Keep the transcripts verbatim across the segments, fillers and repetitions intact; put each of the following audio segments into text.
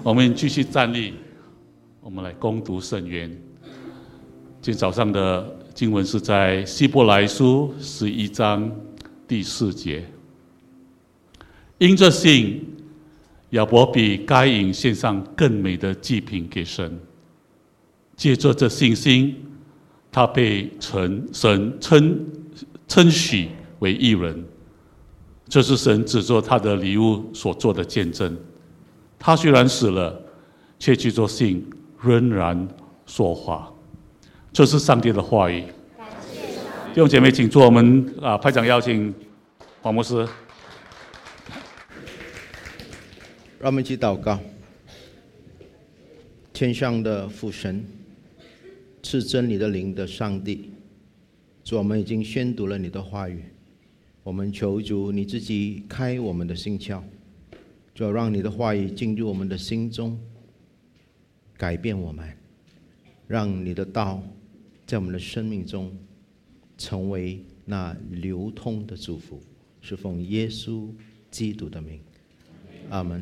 我们继续站立，我们来攻读圣言。今天早上的经文是在希伯来书十一章第四节。因着信，亚伯比该隐献上更美的祭品给神，借着这信心，他被神称称许为义人。这是神指着他的礼物所做的见证。他虽然死了，却去做信仍然说话。这是上帝的话语。弟兄姐妹，请坐。我们啊，派长邀请黄牧师。 让我们一起祷告。天上的父神，赐真理的灵的上帝，主，我们已经宣读了你的话语，我们求主你自己开我们的心窍，主，让你的话语进入我们的心中，改变我们，让你的道在我们的生命中成为那流通的祝福，是奉耶稣基督的名，阿们。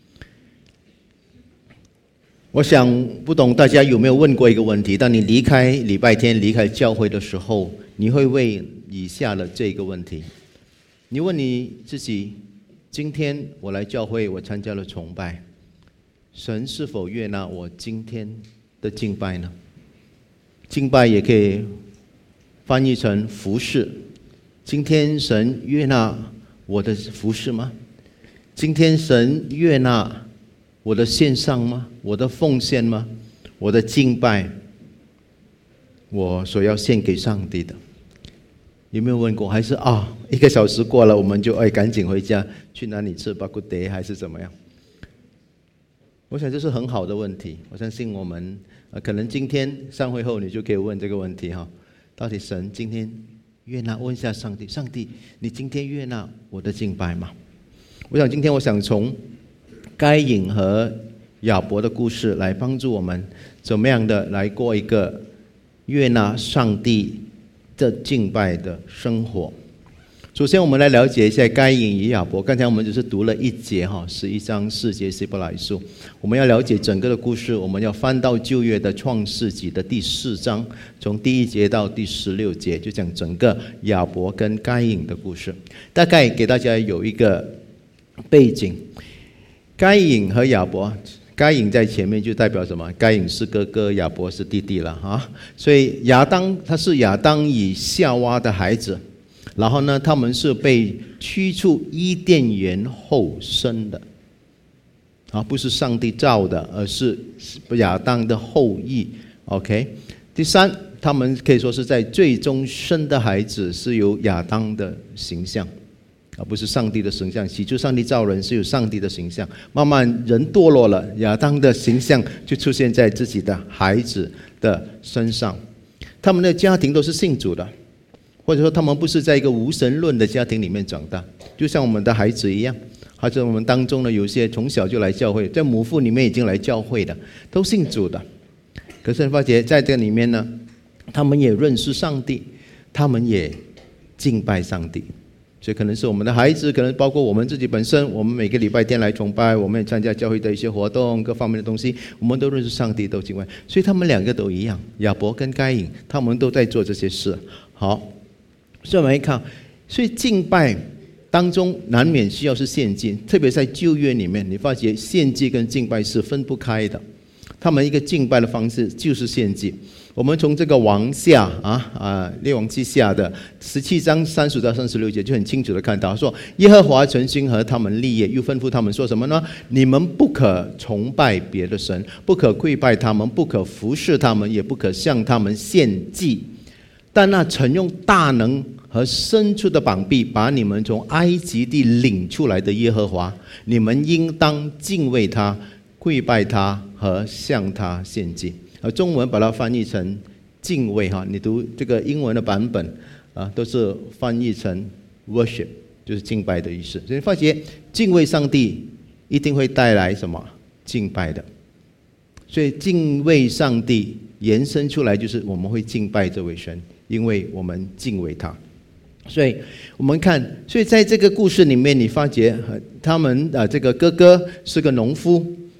我想不懂大家有没有问过一个问题，当你离开礼拜天离开教会的时候，你会问以下的这个问题。你问你自己，今天我来教会，我参加了崇拜，神是否悦纳我今天的敬拜呢？敬拜也可以翻译成服事，今天神悦纳我的服事吗？今天神悦纳我的献上吗？我的奉献吗？我的敬拜，我所要献给上帝的，有没有问过？还是啊，一个小时过了，我们就哎赶紧回家，去哪里吃巴古德还是怎么样？我想这是很好的问题。我相信我们、呃、可能今天散会后你就可以问这个问题哈，到底神今天悦纳？问一下上帝，上帝，你今天悦纳我的敬拜吗？我想今天我想从该隐和亚伯的故事来帮助我们怎么样的来过一个悦纳上帝的敬拜的生活。首先我们来了解一下该隐与亚伯。刚才我们只是读了一节哈，十一章四节希伯来书。我们要了解整个的故事，我们要翻到旧约的创世纪的第四章，从第一节到第十六节，就讲整个亚伯跟该隐的故事。大概给大家有一个背景。该隐和亚伯，该隐在前面就代表什么？该隐是哥哥，亚伯是弟弟了啊。所以亚当他是亚当与夏娃的孩子，然后呢，他们是被驱出伊甸园后生的，啊，不是上帝造的，而是亚当的后裔。OK， 第三，他们可以说是在最终生的孩子是有亚当的形象。而不是上帝的形象。起初上帝造人是有上帝的形象，慢慢人堕落了，亚当的形象就出现在自己的孩子的身上。他们的家庭都是信主的，或者说他们不是在一个无神论的家庭里面长大，就像我们的孩子一样。或者我们当中呢，有些从小就来教会，在母腹里面已经来教会的，都信主的。可是你发觉在这里面呢，他们也认识上帝，他们也敬拜上帝。所以可能是我们的孩子，可能包括我们自己本身，我们每个礼拜天来崇拜，我们也参加教会的一些活动，各方面的东西，我们都认识上帝，都敬拜。所以他们两个都一样，亚伯跟该隐，他们都在做这些事。好，所以我们看，所以敬拜当中难免需要是献祭，特别在旧约里面，你发觉献祭跟敬拜是分不开的。他们一个敬拜的方式就是献祭。我们从这个王下啊啊列王记下的十七章三十到三十六节就很清楚的看到，说耶和华曾经和他们立业，又吩咐他们说什么呢？你们不可崇拜别的神，不可跪拜他们，不可服侍他们，也不可向他们献祭。但那曾用大能和伸出的膀臂把你们从埃及地领出来的耶和华，你们应当敬畏他，跪拜他和向他献祭。而中文把它翻译成敬畏哈，你读这个英文的版本啊，都是翻译成 worship， 就是敬拜的意思。所以发觉敬畏上帝一定会带来什么？敬拜的。所以敬畏上帝延伸出来就是我们会敬拜这位神，因为我们敬畏他。所以我们看，所以在这个故事里面，你发觉他们啊，这个哥哥是个农夫，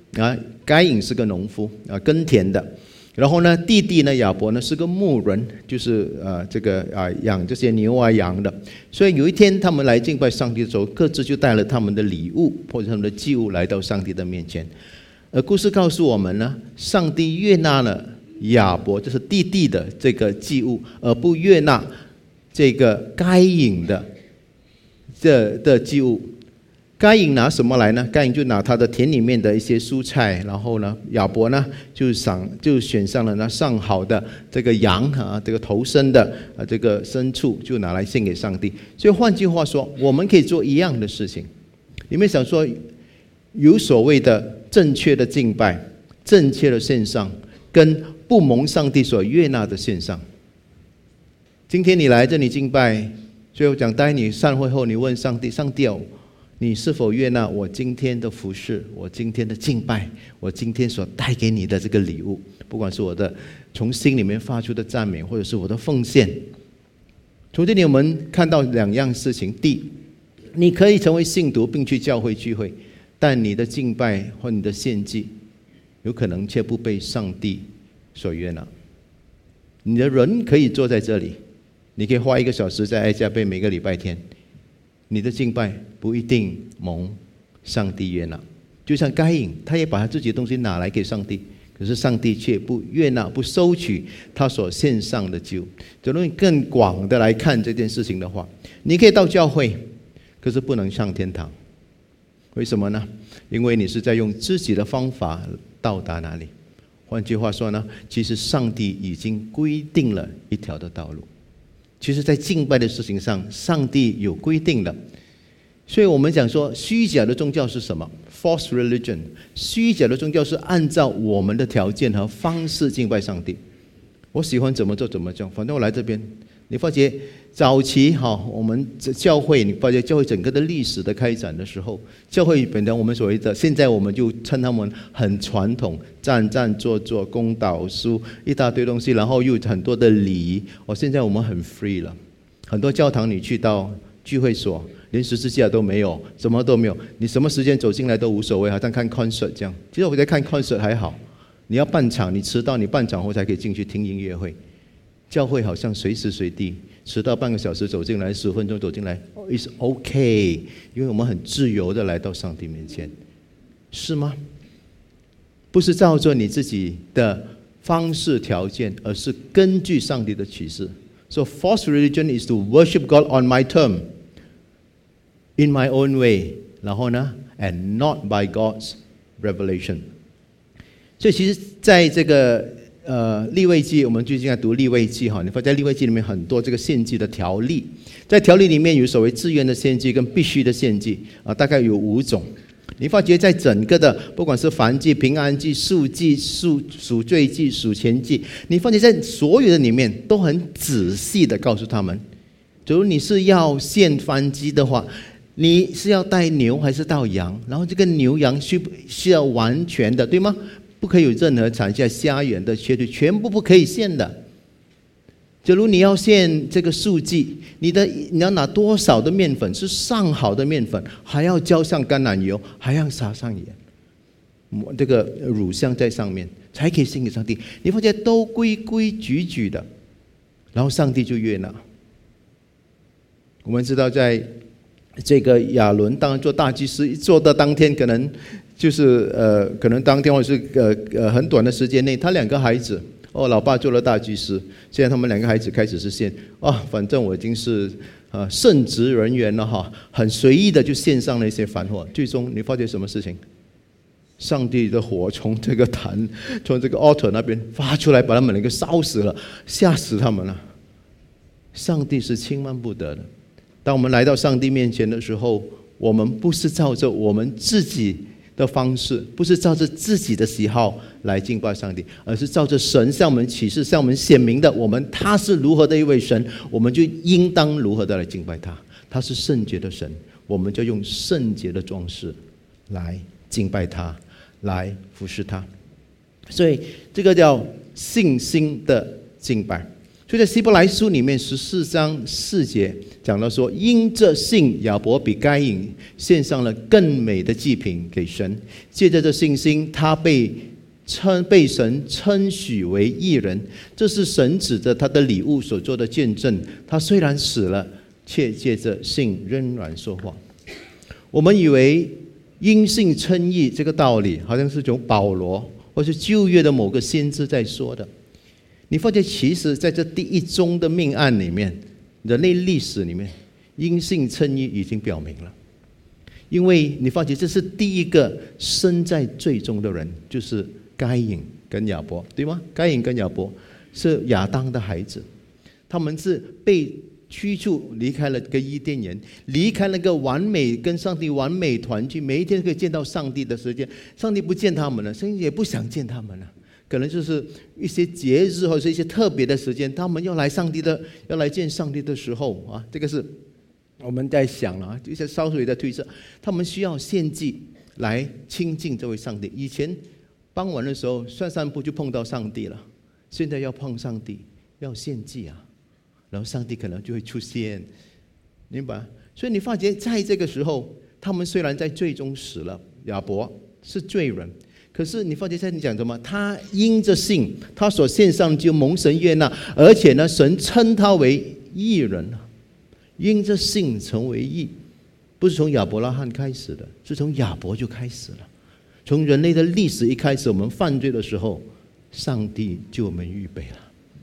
啊，该隐是个农夫啊，耕田的。然后呢，弟弟呢亚伯呢是个牧人，就是呃这个啊养这些牛啊羊的。所以有一天他们来敬拜上帝的时候，各自就带了他们的礼物或者他们的祭物来到上帝的面前。而故事告诉我们呢，上帝悦纳了亚伯就是弟弟的这个祭物，而不悦纳这个该隐的这的祭物。该隐拿什么来呢？该隐就拿他的田里面的一些蔬菜，然后呢，亚伯呢就赏就选上了那上好的这个羊啊，这个头生的啊这个牲畜，就拿来献给上帝。所以换句话说，我们可以做一样的事情。你们想说，有所谓的正确的敬拜、正确的献上，跟不蒙上帝所悦纳的献上。今天你来这里敬拜，最后讲待你散会后，你问上帝：上帝哦，你是否悦纳我今天的服事，我今天的敬拜，我今天所带给你的这个礼物，不管是我的从心里面发出的赞美，或者是我的奉献。从这里我们看到两样事情：第一，你可以成为信徒并去教会聚会，但你的敬拜或你的献祭有可能却不被上帝所悦纳。你的人可以坐在这里，你可以花一个小时在爱家杯每个礼拜天，你的敬拜不一定蒙上帝悦纳。就像该隐，他也把他自己的东西拿来给上帝，可是上帝却不悦纳，不收取他所献上的祭物。假如你更广的来看这件事情的话，你可以到教会，可是不能上天堂。为什么呢？因为你是在用自己的方法到达哪里。换句话说呢，其实上帝已经规定了一条的道路。其实在敬拜的事情上，上帝有规定的。所以我们讲说，虚假的宗教是什么？ False religion。 虚假的宗教是按照我们的条件和方式敬拜上帝。我喜欢怎么做怎么做，反正我来这边。你发觉早期我们教会，你发觉教会整个的历史的开展的时候，教会本来我们所谓的，现在我们就称他们很传统，站站坐坐，公祷书，一大堆东西，然后又很多的礼仪。哦，现在我们很 free 了，很多教堂你去到聚会所，连十字架都没有，什么都没有，你什么时间走进来都无所谓，好像看 concert 这样。其实我在看 concert 还好，你要办场，你迟到，你半场后才可以进去听音乐会。教会好像随时随地，迟到半个小时走进来，十分钟走进来 ，is OK， 因为我们很自由的来到上帝面前，是吗？不是照着你自己的方式条件，而是根据上帝的启示。So false religion is to worship God on my term, in my own way， 然后呢 ，and not by God's revelation。所以其实在这个呃，利未记，我们最近在读利未记哈，你发现在利未记里面很多这个献祭的条例，在条例里面有所谓自愿的献祭跟必须的献祭啊，大概有五种。你发觉在整个的不管是燔祭、平安祭、赎祭、赎赎罪祭、赎愆祭，你发觉在所有的里面都很仔细的告诉他们，假如你是要献燔祭的话，你是要带牛还是带羊，然后这个牛羊需需要完全的，对吗？不可以有任何产下瞎眼的缺罪，全部不可以献的。假如你要献这个赎祭，你的你要拿多少的面粉？是上好的面粉，还要浇上橄榄油，还要撒上盐，这个乳香在上面，才可以献给上帝。你发现都规规矩矩的，然后上帝就悦纳。我们知道，在这个亚伦当然做大祭司，做到当天可能。就是呃，可能当天或者是呃呃很短的时间内，他两个孩子哦，老爸做了大祭司，现在他们两个孩子开始是献啊，反正我已经是呃圣职人员了哈，很随意的就献上了一些燔火。最终你发觉什么事情？上帝的火从这个坛，从这个 altar 那边发出来，把他们两个烧死了，吓死他们了。上帝是轻慢不得的。当我们来到上帝面前的时候，我们不是照着我们自己的方式，不是照着自己的喜好来敬拜上帝，而是照着神向我们启示、向我们显明的，我们他是如何的一位神，我们就应当如何的来敬拜他。他是圣洁的神，我们就用圣洁的装饰来敬拜他，来服侍他。所以这个叫信心的敬拜。 所以在希伯来书里面十四章四节讲到说，因这信亚伯比该隐献上了更美的祭品给神，借着这信心，他被称被神称许为义人，这是神指着他的礼物所做的见证。他虽然死了，却借着信仍然说话。我们以为因信称义这个道理好像是从保罗或是旧约的某个先知在说的，你发觉其实在这第一宗的命案里面，人类历史里面，因信称义已经表明了。因为你发觉这是第一个身在罪中的人，就是该隐跟亚伯，对吗？该隐跟亚伯是亚当的孩子，他们是被驱逐离开了个伊甸园，离开了个完美跟上帝完美团聚，每一天可以见到上帝的时间，上帝不见他们了，上帝也不想见他们了。可能就是一些节日或者是一些特别的时间，他们要来上帝的要来见上帝的时候啊，这个是我们在想了，一些稍微的推测，他们需要献祭来亲近这位上帝。以前傍晚的时候散散步就碰到上帝了，现在要碰上帝要献祭啊，然后上帝可能就会出现，明白？所以你发觉在这个时候，他们虽然在罪中死了，亚伯是罪人，可是你发觉在你讲什么？他因着信，他所献上就蒙神悦纳，而且呢，神称他为义人。因着信成为义，不是从亚伯拉罕开始的，是从亚伯就开始了。从人类的历史一开始，我们犯罪的时候，上帝就为我们预备了。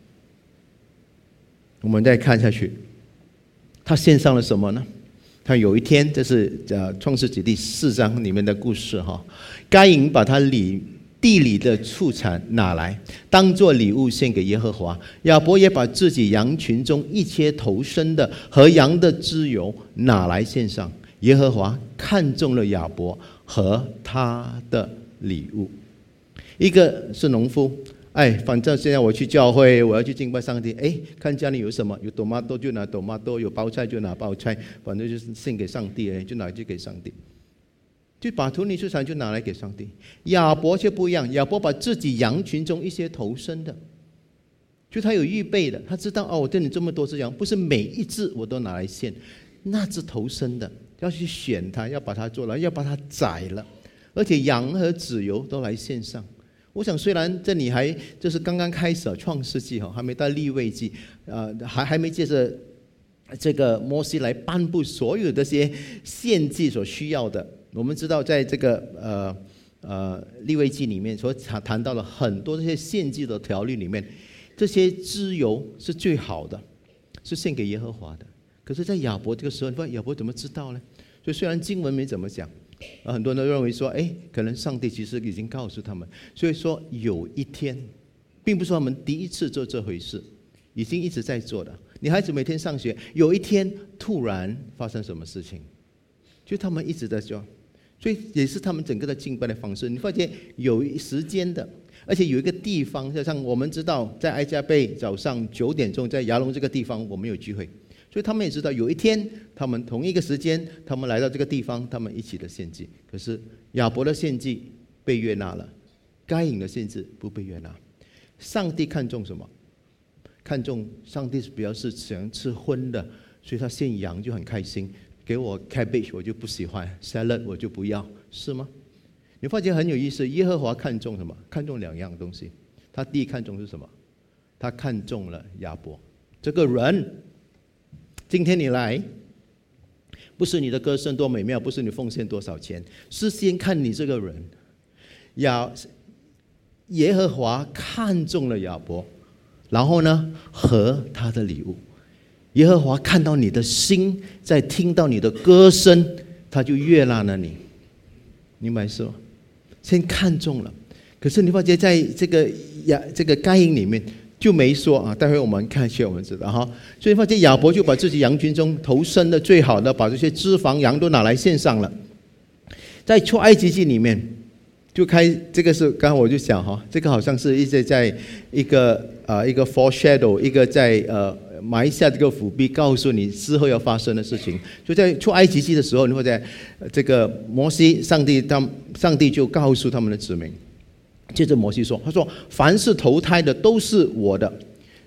我们再看下去，他献上了什么呢？他有一天，这是呃创世纪第四章里面的故事哈。该隐把他里地里的畜产拿来，当作礼物献给耶和华。亚伯也把自己羊群中一切头生的和羊的脂油拿来献上。耶和华看中了亚伯和他的礼物。一个是农夫，哎，反正现在我去教会，我要去敬拜上帝。哎，看家里有什么，有 tomato 就拿 tomato， 有包菜就拿包菜，反正就是献给上帝，就拿去给上帝。就把土里出产就拿来给上帝。亚伯却不一样，亚伯把自己羊群中一些头生的，就他有预备的，他知道哦，我这里这么多只羊，不是每一只我都拿来献，那只头生的要去选它，要把它做了，要把它宰了，而且羊和脂油都来献上。我想虽然这里还就是刚刚开始创世纪还没到利未记，呃，还还没借着这个摩西来颁布所有这些献祭所需要的。我们知道在这个呃呃利未记里面所谈到了很多这些献祭的条例里面，这些脂油是最好的，是献给耶和华的。可是在亚伯这个时候，你发现亚伯怎么知道呢？所以虽然经文没怎么讲，很多人都认为说，哎，可能上帝其实已经告诉他们。所以说有一天，并不是他们第一次做这回事，已经一直在做的。你孩子每天上学，有一天突然发生什么事情，就他们一直在做，所以也是他们整个的敬拜的方式。你发现有时间的，而且有一个地方，就像我们知道，在埃加贝早上九点钟，在牙龙这个地方我们有聚会。所以他们也知道有一天他们同一个时间他们来到这个地方，他们一起的献祭。可是亚伯的献祭被悦纳了，该隐的献祭不被悦纳。上帝看重什么？看重上帝是比较是喜欢吃荤的，所以他献羊就很开心。给我 cabbage 我就不喜欢， salad 我就不要，是吗？你发现很有意思，耶和华看重什么？看重两样东西。他第一看重是什么？他看重了亚伯这个人。今天你来，不是你的歌声多美妙，不是你奉献多少钱，是先看你这个人。亚耶和华看中了亚伯，然后呢，和他的礼物。耶和华看到你的心，在听到你的歌声，他就悦纳了你，明白是吗？先看中了，可是你发觉在这个亚这个该隐里面就没说啊。待会我们看一下，我们知道哈。所以发现亚伯就把自己羊群中头生的最好的，把这些脂肪羊都拿来献上了。在出埃及记里面，就开这个是刚刚我就讲哈，这个好像是一直在一个呃一个 foreshadow， 一个在呃。埋下这个伏笔，告诉你之后要发生的事情。就在出埃及记的时候，你会在这个摩西，上帝他上帝就告诉他们的子民，接着摩西说：“他说，凡是投胎的都是我的，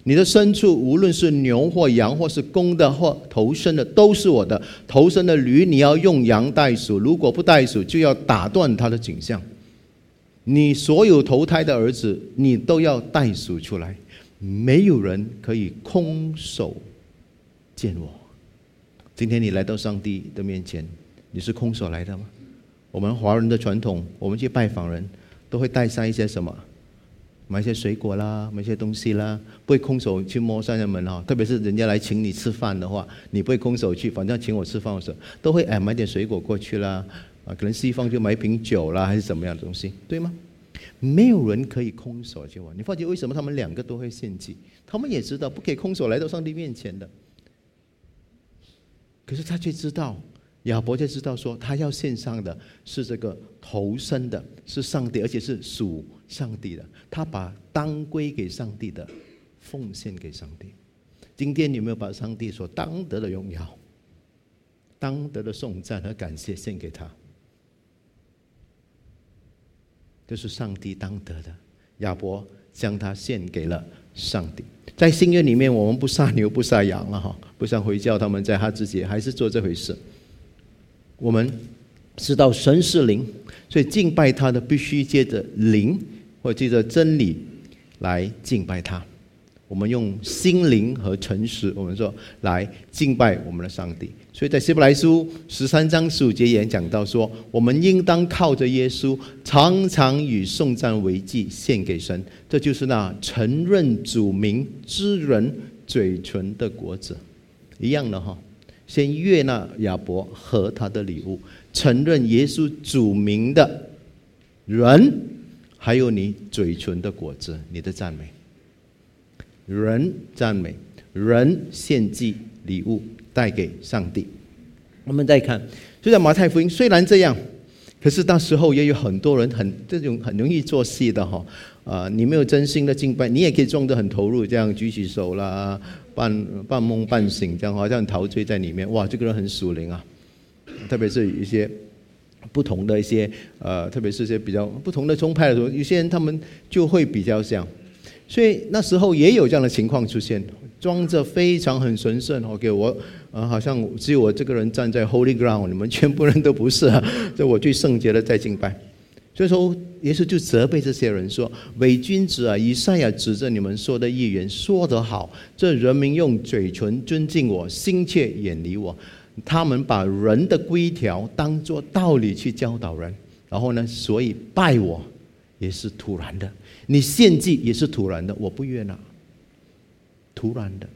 你的牲畜无论是牛或羊或是公的或头生的都是我的。头生的驴你要用羊代赎，如果不代赎就要打断他的颈项。你所有投胎的儿子你都要代赎出来，没有人可以空手见我。今天你来到上帝的面前，你是空手来的吗？我们华人的传统，我们去拜访人都会带上一些什么，买一些水果啦，买一些东西啦，不会空手去摸上人门哈。特别是人家来请你吃饭的话，你不会空手去，反正请我吃饭的时候，都会哎买点水果过去啦，啊，可能西方就买一瓶酒啦，还是怎么样的东西，对吗？没有人可以空手去玩。你发觉为什么他们两个都会献祭？他们也知道不可以空手来到上帝面前的，可是他却知道，亚伯就知道说，他要献上的是这个头生的，是上帝，而且是属上帝的。他把当归给上帝的奉献给上帝。今天你有没有把上帝所当得的荣耀、当得的颂赞和感谢献给他？这是上帝当得的，亚伯将他献给了上帝。在新约里面，我们不杀牛不杀羊了哈，不像回教他们在哈之节还是做这回事。我们知道神是灵，所以敬拜他的必须借着灵或借着真理来敬拜他。我们用心灵和诚实，我们说来敬拜我们的上帝。所以在希伯来书十三章十五节也讲到说，我们应当靠着耶稣，常常以颂赞为祭献给神，这就是那承认主名之人嘴唇的果子。一样的哈，先悦纳亚伯和他的礼物，承认耶稣主名的人，还有你嘴唇的果子，你的赞美。人赞美，人献祭礼物带给上帝。我们再看，就在马太福音，虽然这样，可是那时候也有很多人很这种很容易做戏的哈。啊，你没有真心的敬拜，你也可以装得很投入，这样举起手啦，半半梦半醒，这样好像陶醉在里面。哇，这个人很属灵啊！特别是一些不同的一些呃，特别是一些比较不同的宗派的时候，有些人他们就会比较像。所以那时候也有这样的情况出现，装着非常很神圣 ，OK， 我呃好像只有我这个人站在 Holy Ground， 你们全部人都不是啊，这我最圣洁的在敬拜。所以说，耶稣就责备这些人说：“伪君子啊，以赛亚指着你们说的预言说得好，这人民用嘴唇尊敬我，心却远离我。他们把人的规条当作道理去教导人，然后呢，所以拜我也是突然的。”你献祭也是突然的，我不悦纳，突然的。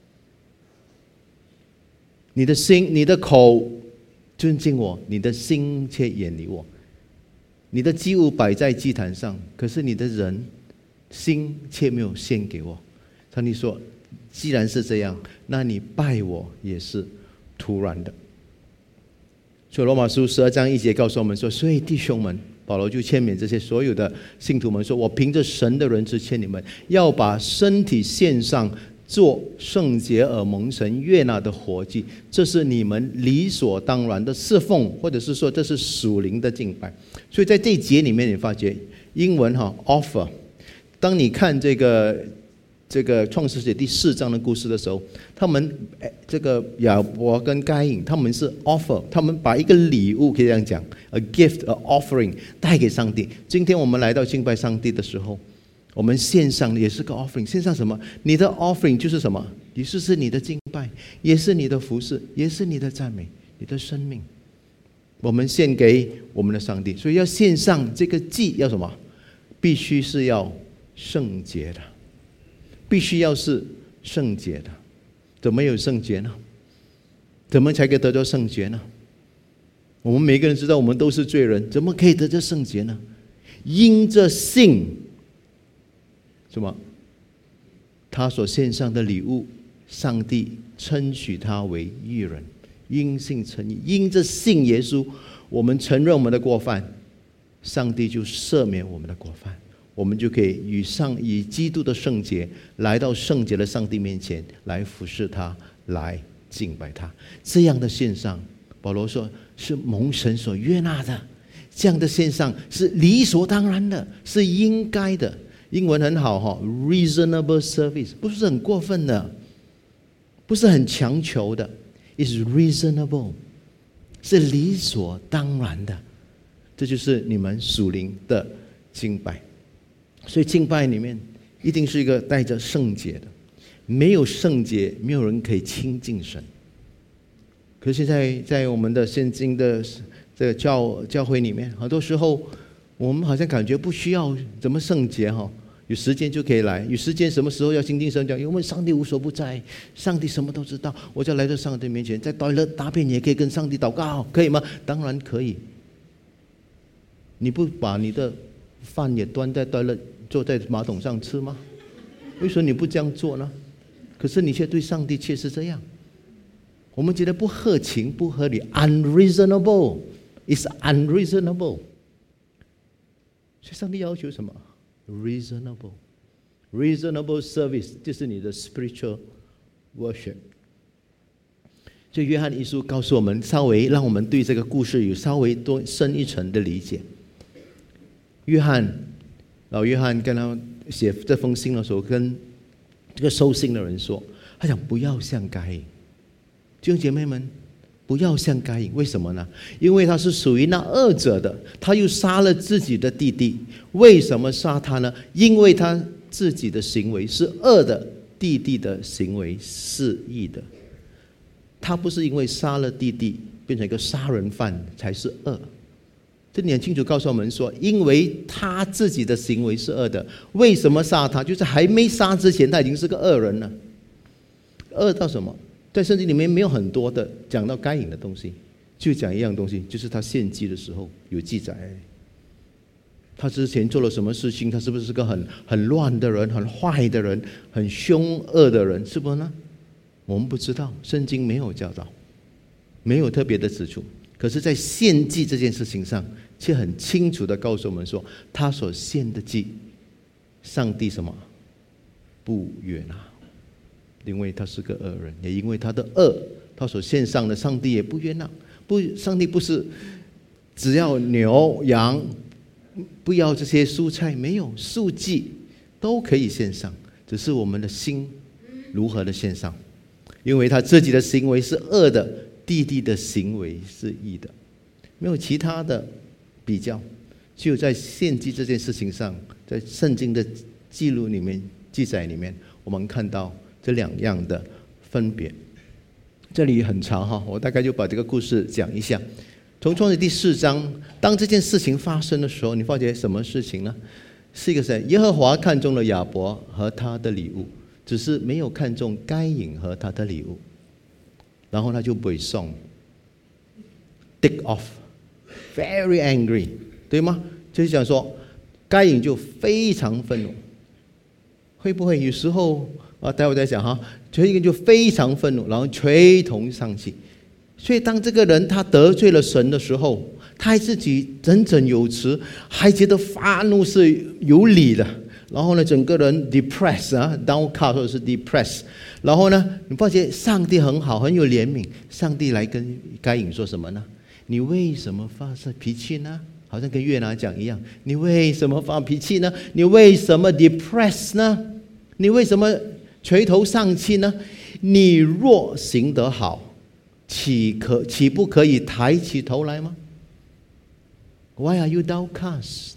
你的心、你的口尊敬我，你的心却远离我。你的祭物摆在祭坛上，可是你的人心却没有献给我。上帝说，既然是这样，那你拜我也是突然的。所以罗马书十二章一节告诉我们说，所以弟兄们，保罗就劝勉这些所有的信徒们说，我凭着神的仁慈劝你们，要把身体献上做圣洁而蒙神悦纳的活祭，这是你们理所当然的侍奉，或者是说这是属灵的敬拜。所以在这一节里面，你发觉英文哈 offer， 当你看这个这个创世纪第四章的故事的时候，他们这个亚伯跟该隐，他们是 offer， 他们把一个礼物，可以这样讲 ，a gift，a offering 带给上帝。今天我们来到敬拜上帝的时候，我们献上的也是个 offering， 献上什么？你的 offering 就是什么？也就是你的敬拜，也是你的服事，也是你的赞美，你的生命。我们献给我们的上帝，所以要献上这个祭要什么？必须是要圣洁的。必须要是圣洁的，怎么有圣洁呢？怎么才可以得到圣洁呢？我们每个人知道我们都是罪人，怎么可以得到圣洁呢？因着信，什么？他所献上的礼物，上帝称许他为义人，因信称义。因着信耶稣，我们承认我们的过犯，上帝就赦免我们的过犯。我们就可以与上以基督的圣洁来到圣洁的上帝面前，来服侍他，来敬拜他。这样的献上，保罗说是蒙神所悦纳的，这样的献上是理所当然的，是应该的。 英文很好哈 ，reasonable service 不是很过分的，不是很强求的 ，is reasonable， 是理所当然的。这就是你们属灵的敬拜。所以敬拜里面一定是一个带着圣洁的，没有圣洁，没有人可以亲近神。可是现在在我们的现今的这个教教会里面，很多时候我们好像感觉不需要怎么圣洁哈，有时间就可以来，有时间什么时候要亲近神讲，因为上帝无所不在，上帝什么都知道，我就来到上帝面前，在多勒大便也可以跟上帝祷告，可以吗？当然可以。你不把你的饭也端在多勒，坐在马桶上吃吗？为什么你不这样做呢？可是你却对上帝却是这样，我们觉得不合情不合理 ，unreasonable is unreasonable。所以上帝要求什么 ？reasonable，reasonable service 就是你的 spiritual worship。所以约翰一书告诉我们，稍微让我们对这个故事有稍微多深一层的理解。约翰，老约翰跟他写这封信的时候，跟这个收信的人说，他讲不要像该隐。弟兄姐妹们，不要像该隐，为什么呢？因为他是属于那恶者的，他又杀了自己的弟弟。为什么杀他呢？因为他自己的行为是恶的，弟弟的行为是义的。他不是因为杀了弟弟变成一个杀人犯才是恶。这里很清楚告诉我们说，因为他自己的行为是恶的，为什么杀他？就是还没杀之前，他已经是个恶人了。恶到什么？在圣经里面没有很多的讲到该隐的东西，就讲一样东西，就是他献祭的时候有记载。他之前做了什么事情？他是不是个很很乱的人、很坏的人、很凶恶的人？是不是呢？我们不知道，圣经没有教导，没有特别的指出。可是在献祭这件事情上，却很清楚的告诉我们说，他所献的祭，上帝什么不悦纳，因为他是个恶人，也因为他的恶，他所献上的上帝也不悦纳。不，上帝不是只要牛羊，不要这些蔬菜，没有素祭都可以献上，只是我们的心如何的献上。因为他自己的行为是恶的，弟弟的行为是义的，没有其他的比较，只有在献祭这件事情上，在圣经的记录里面、记载里面，我们看到这两样的分别。这里很长哈，我大概就把这个故事讲一下。从创世第四章，当这件事情发生的时候，你发觉什么事情呢？是一个谁？耶和华看中了亚伯和他的礼物，只是没有看中该隐和他的礼物，然后他就背诵 ，tick off， very angry， 对吗？就是讲说，该隐就非常愤怒，会不会有时候啊？待会再讲哈，这个就非常愤怒，然后垂头丧气。所以当这个人他得罪了神的时候，他还自己振振有词，还觉得发怒是有理的。然后呢，整个人 depressed 啊 ，downcast 或者是 depressed。然后呢，你发现上帝很好，很有怜悯。上帝来跟该隐说什么呢？你为什么发这脾气呢？好像跟约拿讲一样，你为什么发脾气呢？你为什么 depressed 呢？你为什么垂头丧气呢？你若行得好，岂可岂不可以抬起头来吗？ Why are you downcast?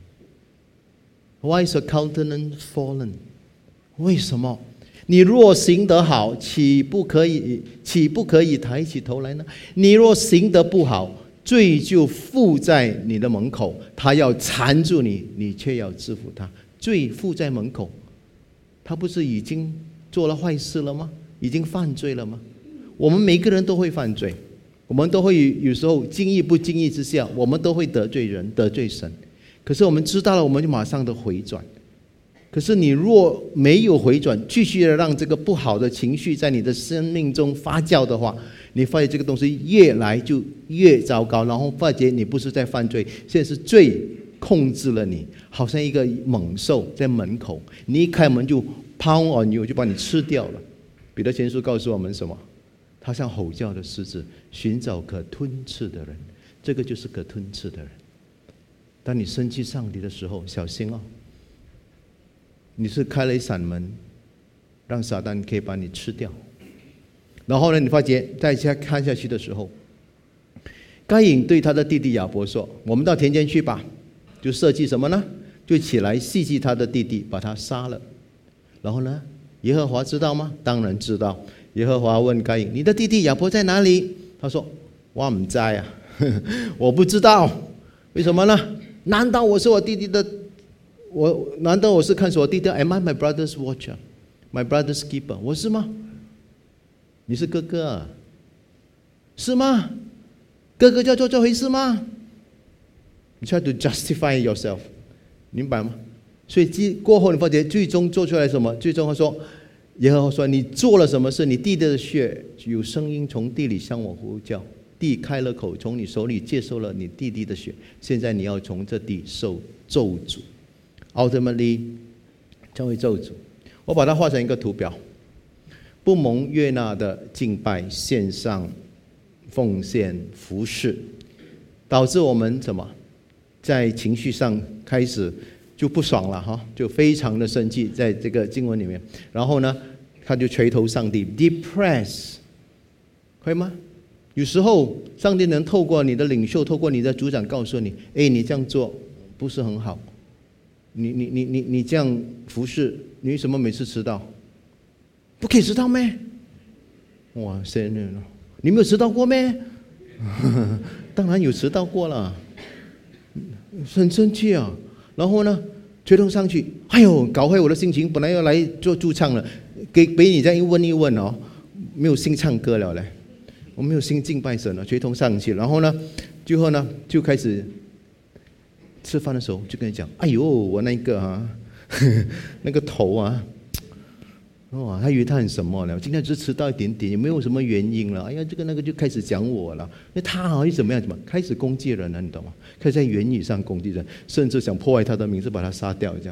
Why is your countenance fallen? 为什么？你若行得好，岂不可以岂不可以抬起头来呢？你若行得不好，罪就附在你的门口，他要缠住你，你却要制服他。罪附在门口，他不是已经做了坏事了吗？已经犯罪了吗？我们每个人都会犯罪，我们都会有时候经意不经意之下，我们都会得罪人、得罪神。可是我们知道了，我们就马上的回转。可是你若没有回转，继续的让这个不好的情绪在你的生命中发酵的话，你发现这个东西越来就越糟糕，然后发觉你不是在犯罪，现在是罪控制了你，好像一个猛兽在门口，你一开门就 pound on you， 就把你吃掉了。彼得前书告诉我们什么？他像吼叫的狮子，寻找可吞吃的人。这个就是可吞吃的人。当你生气上帝的时候，小心哦， 你是开了一扇门，让撒旦可以把你吃掉。然后呢，你发觉再下看下去的时候，该隐对他的弟弟亚伯说：“我们到田间去吧。”就设计什么呢？就起来戏击他的弟弟，把他杀了。然后呢，耶和华知道吗？当然知道。耶和华问该隐：“你的弟弟亚伯在哪里？”他说：“我不知啊，我不知道。为什么呢？难道我是我弟弟的？我难道我是看守我弟弟 ？Am I my brother's watcher, my brother's keeper？ 我是吗？你是哥哥啊，是吗？哥哥就要做这回事吗？你 try to justify yourself， 明白吗？所以过后你发觉最终做出来什么？最终他说，耶和华说：“你做了什么事？你弟弟的血有声音从地里向我呼叫，地开了口，从你手里接受了你弟弟的血。现在你要从这地受咒诅。Ultimately， 将会咒诅。我把它画成一个图表。不蒙悦纳的敬拜、献上、奉献、服侍，导致我们什么？在情绪上开始就不爽了哈，就非常的生气，在这个经文里面。然后呢，他就垂头上帝 ，depress， 可以吗？有时候上帝能透过你的领袖，透过你的组长告诉你：“哎，你这样做不是很好，你你你你你这样服侍，你为什么每次迟到？不可以迟到咩？哇塞，你没有迟到过咩？当然有迟到过了，很生气啊。然后呢，垂头上去，哎呦，搞坏我的心情。本来要来做驻唱了，给被你这样一问一问哦，没有心唱歌了嘞，我没有心敬拜神了，垂头上去。然后呢，最后呢，就开始吃饭的时候就跟你讲，哎呦，我那个啊，那个头啊。哦，他以为他很什么了？今天只是迟到一点点，也没有什么原因了。哎呀，这个那个就开始讲我了。那他好像怎么样？怎么开始攻击人了？你懂吗？开始在言语上攻击人，甚至想破坏他的名字，把他杀掉。这样，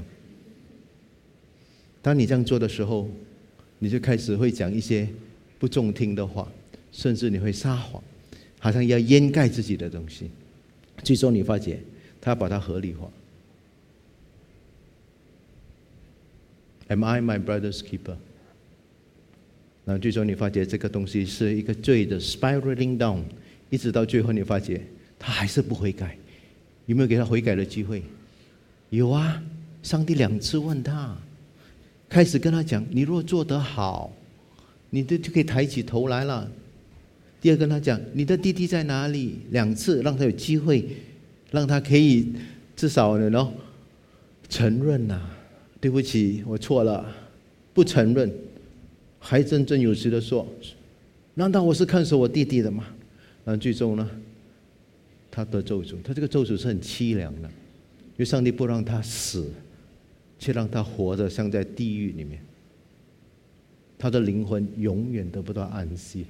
当你这样做的时候，你就开始会讲一些不中听的话，甚至你会撒谎，好像要掩盖自己的东西。最终你发觉，他要把它合理化。Am I my brother's keeper？ 然后最终你发觉这个东西是一个罪的 spiraling down， 一直到最后你发觉他还是不悔改。有没有给他悔改的机会？有啊，上帝两次问他，开始跟他讲：你若做得好，你就可以抬起头来了。第二跟他讲：你的弟弟在哪里？两次让他有机会，让他可以至少呢承认呐、啊。对不起，我错了，不承认，还振振有词的说：“难道我是看守我弟弟的吗？”然后最终呢，他得咒诅，他这个咒诅是很凄凉的，因为上帝不让他死，却让他活着，像在地狱里面，他的灵魂永远得不到安息。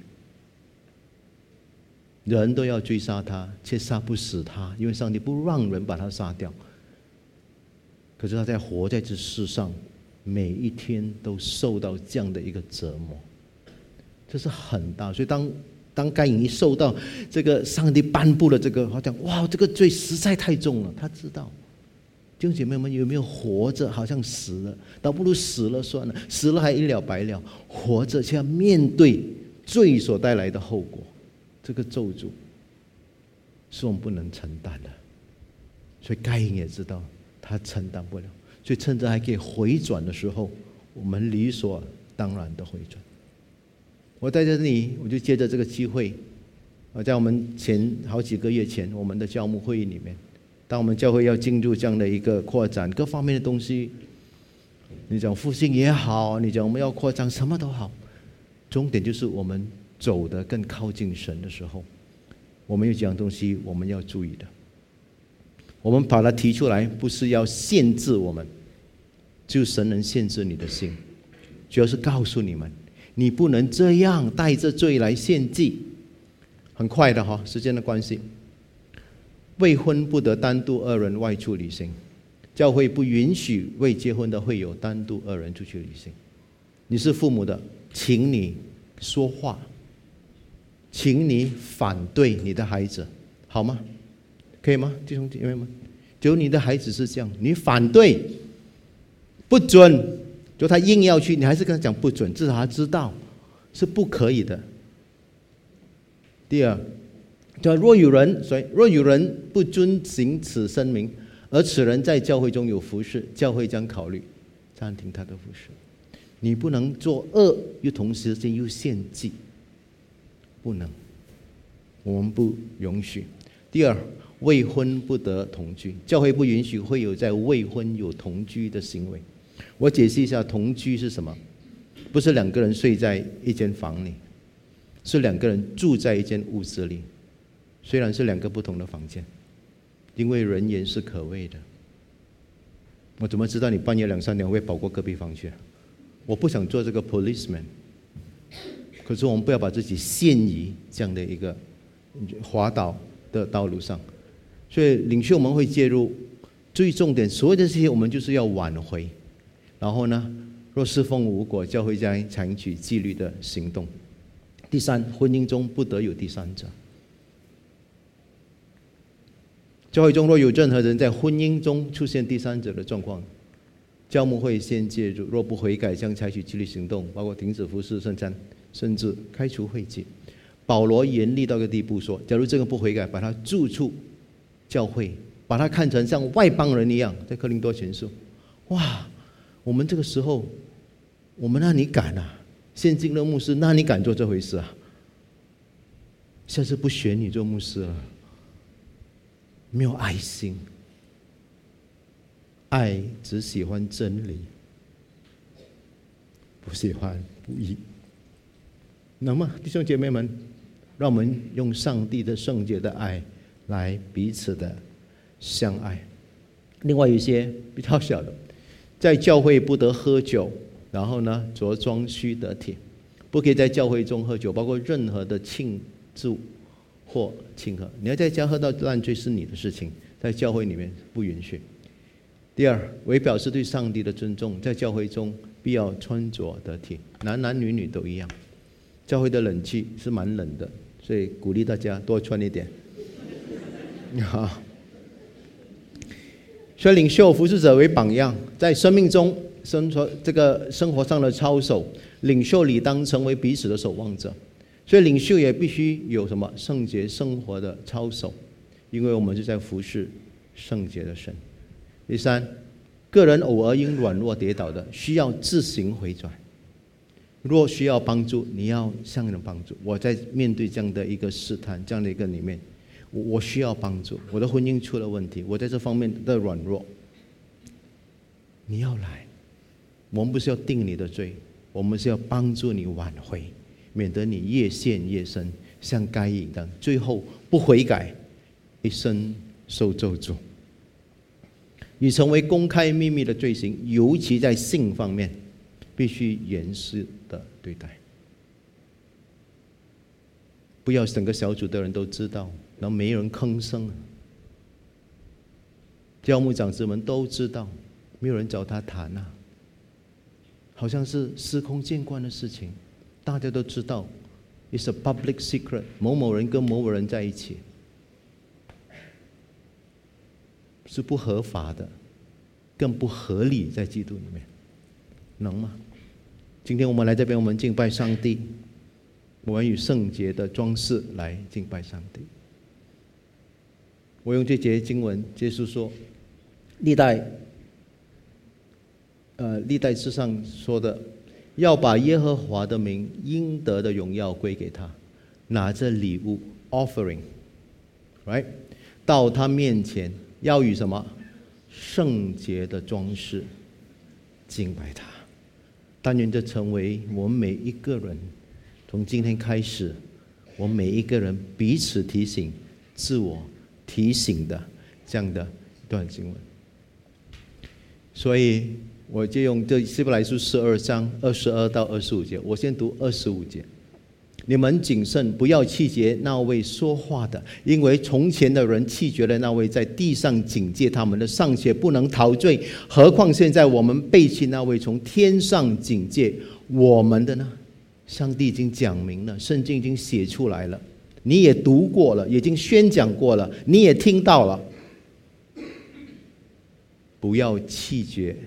人都要追杀他，却杀不死他，因为上帝不让人把他杀掉。可是他在活在这世上，每一天都受到这样的一个折磨，这是很大。所以当当该隐一受到这个上帝颁布的这个，好像哇，这个罪实在太重了。他知道，弟兄姐妹们有没有活着好像死了，倒不如死了算了，死了还一了百了，活着却要面对罪所带来的后果，这个咒诅是我们不能承担的。所以该隐也知道。他承担不了，所以趁着还可以回转的时候，我们理所当然的回转。我在这里，我就借着这个机会，在我们前好几个月前，我们的教牧会议里面，当我们教会要进入这样的一个扩展，各方面的东西，你讲复兴也好，你讲我们要扩张，什么都好，重点就是我们走得更靠近神的时候，我们有几样东西我们要注意的。我们把它提出来，不是要限制我们，只有神能限制你的心，主要是告诉你们，你不能这样带着罪来献祭。很快的哈，时间的关系，未婚不得单独二人外出旅行，教会不允许未结婚的会友单独二人出去旅行。你是父母的，请你说话，请你反对你的孩子，好吗？可以吗，弟兄姐妹们？只有你的孩子是这样，你反对， 不准，就他硬要去，你还是跟他讲不准，至少他知道是不可以的。第二，就若有人，所以若有人不遵行此声明，而此人在教会中有服事，教会将考虑暂停他的服事。你不能做恶，又同时间又献祭，不能，我们不允许。第二，未婚不得同居，教会不允许会有在未婚有同居的行为。我解释一下，同居是什么？不是两个人睡在一间房里，是两个人住在一间屋子里，虽然是两个不同的房间，因为人言是可畏的。我怎么知道你半夜两三点会跑过隔壁房去？我不想做这个 policeman， 可是我们不要把自己陷于这样的一个滑倒的道路上。所以领袖们会介入，最重点，所有的这些我们就是要挽回。然后呢，若侍奉无果，教会将采取纪律的行动。第三，婚姻中不得有第三者。教会中若有任何人在婚姻中出现第三者的状况，教牧会先介入，若不悔改，将采取纪律行动，包括停止服侍圣餐，甚至开除会籍。保罗严厉到一个地步说，假如这个不悔改，把他逐出教会，把他看成像外邦人一样，在哥林多前书。哇，我们这个时候，我们那你敢啊？现今的牧师，那你敢做这回事啊？下次不选你做牧师了，没有爱心。爱只喜欢真理，不喜欢不义。能吗，弟兄姐妹们？让我们用上帝的圣洁的爱来彼此的相爱。另外一些比较小的，在教会不得喝酒，然后呢着装须得体，不可以在教会中喝酒，包括任何的庆祝或庆贺。你要在家喝到烂醉是你的事情，在教会里面不允许。第二，为表示对上帝的尊重，在教会中必要穿着得体，男男女女都一样。教会的冷气是蛮冷的，所以鼓励大家多穿一点。好，所以领袖服侍者为榜样，在生命中生活这个生活上的操守，领袖理当成为彼此的守望者。所以领袖也必须有什么圣洁生活的操守，因为我们是在服侍圣洁的神。第三，个人偶尔因软弱跌倒的，需要自行回转。若需要帮助，你要向人帮助。我在面对这样的一个试探，这样的一个里面，我需要帮助。我的婚姻出了问题，我在这方面的软弱，你要来。我们不是要定你的罪，我们是要帮助你挽回，免得你越陷越深，像该隐的，最后不悔改，一生受咒诅。已成为公开秘密的罪行，尤其在性方面，必须严肃的对待。不要整个小组的人都知道，然后没人吭声。教牧长子们都知道，没有人找他谈啊，好像是司空见惯的事情，大家都知道 ，it's a public secret， 某某人跟某某人在一起。是不合法的，更不合理，在基督里面，能吗？今天我们来这边，我们敬拜上帝，我们与圣洁的装饰来敬拜上帝。我用这节经文，耶稣说，历代，呃，历代之上说的，要把耶和华的名应得的荣耀归给他，拿着礼物 offering，right， 到他面前。要与什么圣洁的装饰敬拜他。但愿这成为我们每一个人从今天开始，我们每一个人彼此提醒、自我提醒的这样的一段经文。所以我就用这希伯来书十二章二十二到二十五节，我先读二十五节。你们谨慎，不要弃绝那位说话的，因为从前的人弃绝了那位在地上警戒他们的，尚且不能逃罪，何况现在我们背弃那位从天上警戒我们的呢？上帝已经讲明了，圣经已经写出来了，你也读过了，已经宣讲过了，你也听到了。不要弃绝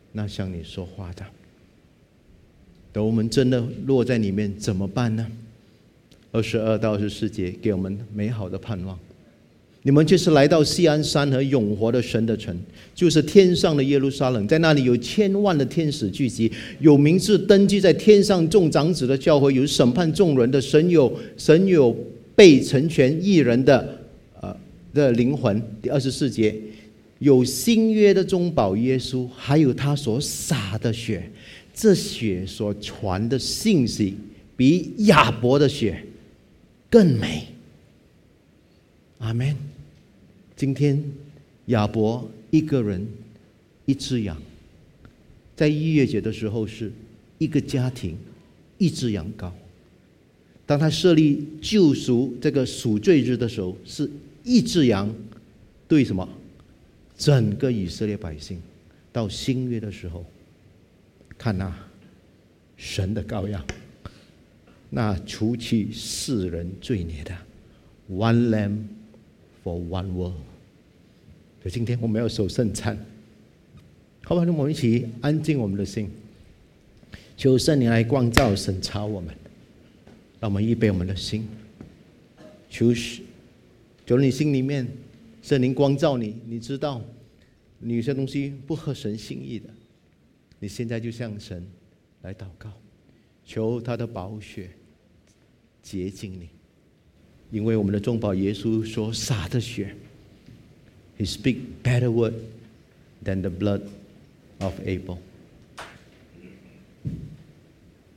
那向你说话的。等我们真的落在里面怎么办呢？二十二到二十四节给我们美好的盼望。你们就是来到锡安山和永活的神的城，就是天上的耶路撒冷，在那里有千万的天使聚集，有名字登记在天上众长子的教会，有审判众人的神，有神有被成全义人的呃的灵魂。第二十四节，有新约的中保耶稣，还有他所洒的血，这血所传的信息比亚伯的血更美。阿们。今天亚伯一个人一只羊，在逾越节的时候是一个家庭一只羊羔。当他设立救赎这个赎罪日的时候，是一只羊对什么？整个以色列百姓。到新约的时候，看那神的羔羊，那除去世人罪孽的 One Lamb for One World。 所以今天我们要守圣餐，好不好？我们一起安静我们的心，求圣灵来光照审查我们，让我们预备我们的心。求求你心里面圣灵光照你，你知道你有些东西不合神心意的，你现在就向神来祷告，求他的宝血洁净你，因为我们的中保耶稣所洒的血 He speak better word than the blood of Abel.